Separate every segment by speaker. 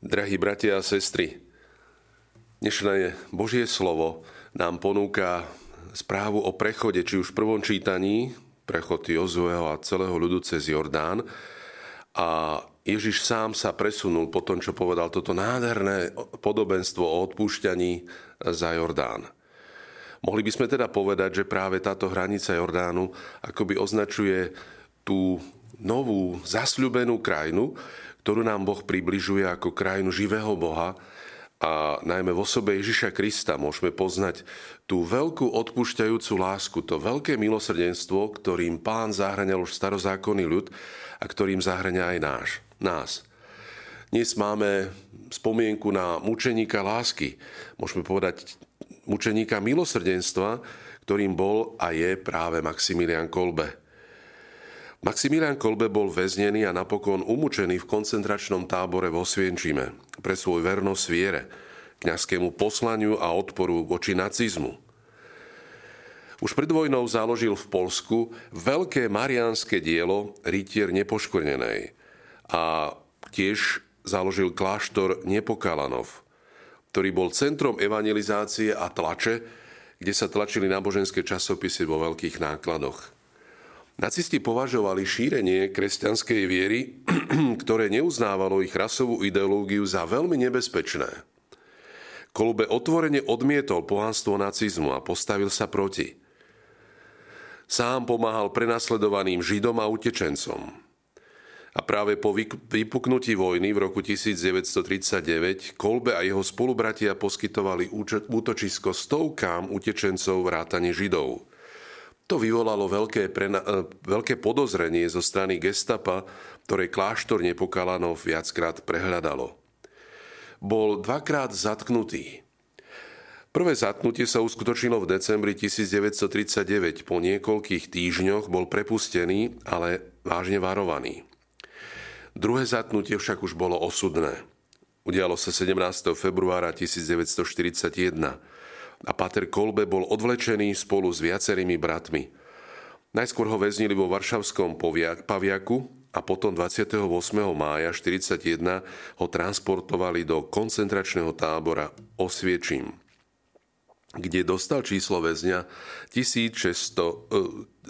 Speaker 1: Drahí bratia a sestry, dnešné Božie slovo nám ponúka správu o prechode, či už v prvom čítaní, prechod Jozueho a celého ľudu cez Jordán. A Ježiš sám sa presunul po tom, čo povedal toto nádherné podobenstvo o odpúšťaní za Jordán. Mohli by sme teda povedať, že práve táto hranica Jordánu akoby označuje tú novú, zasľúbenú krajinu, ktorú nám Boh približuje ako krajinu živého Boha, a najmä v osobe Ježiša Krista môžeme poznať tú veľkú odpúšťajúcu lásku, to veľké milosrdenstvo, ktorým Pán zahŕňal už starozákonný ľud a ktorým zahŕňa aj nás. Dnes máme spomienku na mučeníka lásky, môžeme povedať mučeníka milosrdenstva, ktorým bol a je práve Maximilián Kolbe. Maximilián Kolbe bol väznený a napokon umučený v koncentračnom tábore vo Osvienčime pre svoj vernosť viere, kňazskému poslaniu a odporu voči nacizmu. Už pred vojnou založil v Poľsku veľké mariánske dielo Rytier nepoškvrnenej a tiež založil kláštor Nepokalanov, ktorý bol centrom evangelizácie a tlače, kde sa tlačili náboženské časopisy vo veľkých nákladoch. Nacisti považovali šírenie kresťanskej viery, ktoré neuznávalo ich rasovú ideológiu, za veľmi nebezpečné. Kolbe otvorene odmietol pohanstvo nacizmu a postavil sa proti. Sám pomáhal prenasledovaným Židom a utečencom. A práve po vypuknutí vojny v roku 1939 Kolbe a jeho spolubratia poskytovali útočisko stovkám utečencov vrátane Židov. To vyvolalo veľké podozrenie zo strany gestapa, ktoré kláštor Nepokalanov viackrát prehľadalo. Bol dvakrát zatknutý. Prvé zatknutie sa uskutočnilo v decembri 1939. Po niekoľkých týždňoch bol prepustený, ale vážne varovaný. Druhé zatknutie však už bolo osudné. Udialo sa 17. februára 1941. A páter Kolbe bol odvlečený spolu s viacerými bratmi. Najskôr ho väznili vo Varšavskom Paviaku a potom 28. mája 1941 ho transportovali do koncentračného tábora Osviečim, kde dostal číslo väzňa 16670.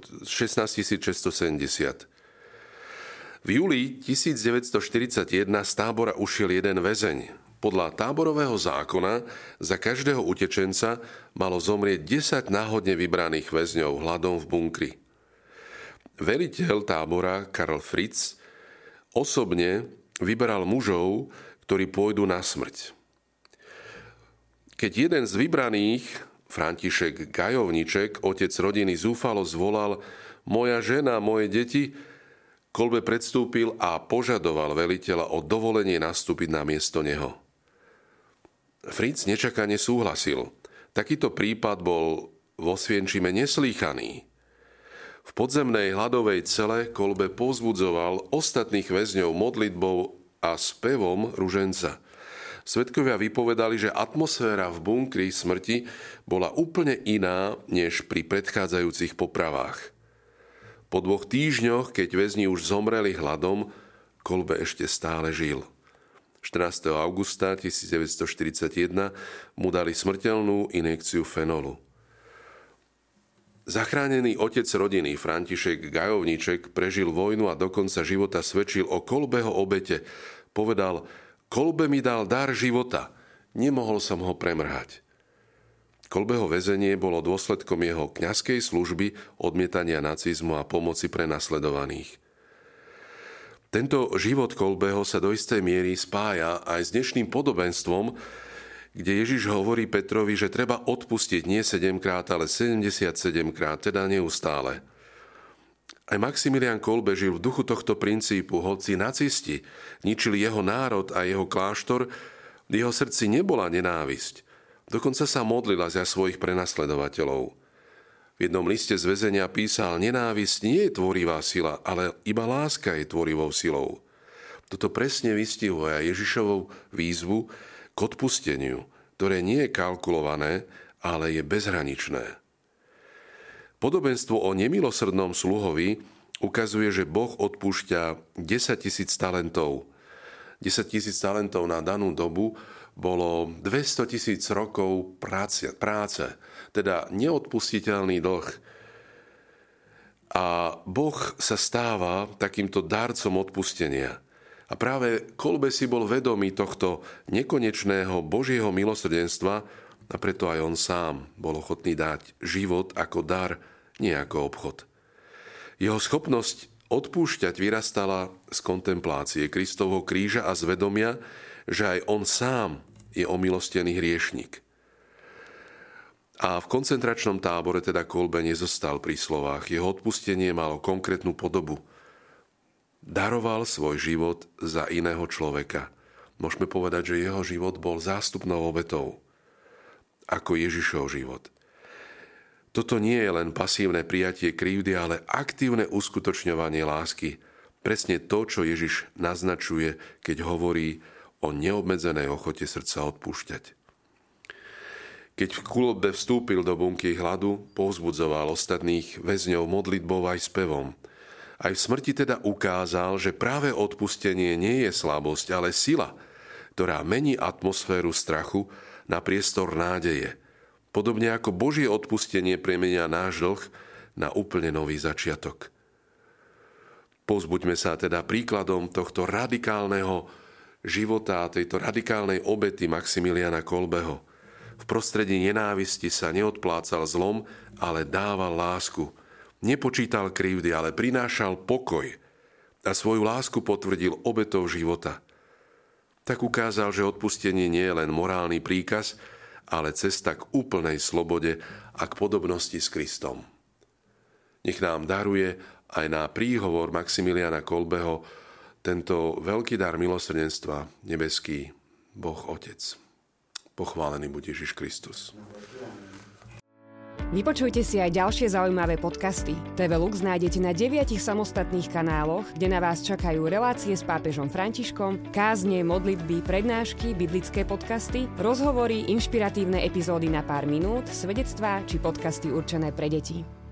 Speaker 1: V júli 1941 z tábora ušiel jeden väzeň. Podľa táborového zákona za každého utečenca malo zomrieť 10 náhodne vybraných väzňov hladom v bunkri. Veliteľ tábora Karl Fritz osobne vyberal mužov, ktorí pôjdu na smrť. Keď jeden z vybraných, František Gajovniček, otec rodiny, zúfalo zvolal: "Moja žena, moje deti", Kolbe predstúpil a požadoval veliteľa o dovolenie nastúpiť na miesto neho. Fritz nečakane súhlasil. Takýto prípad bol vo Osvienčime neslýchaný. V podzemnej hladovej cele Kolbe povzbudzoval ostatných väzňov modlitbou a spevom ruženca. Svedkovia vypovedali, že atmosféra v bunkri smrti bola úplne iná než pri predchádzajúcich popravách. Po 2 týždňoch, keď väzni už zomreli hladom, Kolbe ešte stále žil. 14. augusta 1941 mu dali smrteľnú injekciu fenolu. Zachránený otec rodiny František Gajovniček prežil vojnu a do konca života svedčil o Kolbeho obete. Povedal: "Kolbe mi dal dar života, nemohol som ho premrhať." Kolbeho väzenie bolo dôsledkom jeho kňazskej služby, odmietania nacizmu a pomoci pre nasledovaných. Tento život Kolbeho sa do istej miery spája aj s dnešným podobenstvom, kde Ježiš hovorí Petrovi, že treba odpustiť nie 7-krát, ale 77-krát, teda neustále. Aj Maximilián Kolbe žil v duchu tohto princípu, hoci nacisti ničili jeho národ a jeho kláštor, v jeho srdci nebola nenávisť. Dokonca sa modlila za svojich prenasledovateľov. V jednom liste z väzenia písal: "Nenávisť nie je tvorivá sila, ale iba láska je tvorivou silou." Toto presne vystihuje aj Ježišovu výzvu k odpusteniu, ktoré nie je kalkulované, ale je bezhraničné. Podobenstvo o nemilosrdnom sluhovi ukazuje, že Boh odpúšťa 10 000 talentov. 10 000 talentov na danú dobu bolo 200 000 rokov práce, teda neodpustiteľný dlh. A Boh sa stáva takýmto darcom odpustenia. A práve Kolbe si bol vedomý tohto nekonečného Božieho milosrdenstva a preto aj on sám bol ochotný dať život ako dar, nie ako obchod. Jeho schopnosť odpúšťať vyrastala z kontemplácie Kristovho kríža a z vedomia, že aj on sám je omilostený hriešnik. A v koncentračnom tábore teda Kolbe nezostal pri slovách. Jeho odpustenie malo konkrétnu podobu. Daroval svoj život za iného človeka. Môžeme povedať, že jeho život bol zástupnou obetou, ako Ježišov život. Toto nie je len pasívne prijatie krivdy, ale aktívne uskutočňovanie lásky. Presne to, čo Ježiš naznačuje, keď hovorí o neobmedzenej ochote srdca odpúšťať. Keď Kolbe vstúpil do bunky hladu, povzbudzoval ostatných väzňov modlitbou aj spevom. Aj v smrti teda ukázal, že práve odpustenie nie je slabosť, ale sila, ktorá mení atmosféru strachu na priestor nádeje. Podobne ako Božie odpustenie premenia náš dlh na úplne nový začiatok. Povzbuďme sa teda príkladom tohto radikálneho života, tejto radikálnej obety Maximiliana Kolbeho. V prostredí nenávisti sa neodplácal zlom, ale dával lásku. Nepočítal krivdy, ale prinášal pokoj a svoju lásku potvrdil obetou života. Tak ukázal, že odpustenie nie je len morálny príkaz, ale cesta k úplnej slobode a k podobnosti s Kristom. Nech nám daruje aj na príhovor Maximiliana Kolbeho tento veľký dar milosrdenstva, nebeský Boh Otec. Pochválený buď Ježiš Kristus.
Speaker 2: Vypočujte si aj ďalšie zaujímavé podcasty. TV Lux nájdete na 9 samostatných kanáloch, kde na vás čakajú relácie s pápežom Františkom, kázne, modlitby, prednášky, biblické podcasty, rozhovory, inšpiratívne epizódy na pár minút, svedectvá či podcasty určené pre deti.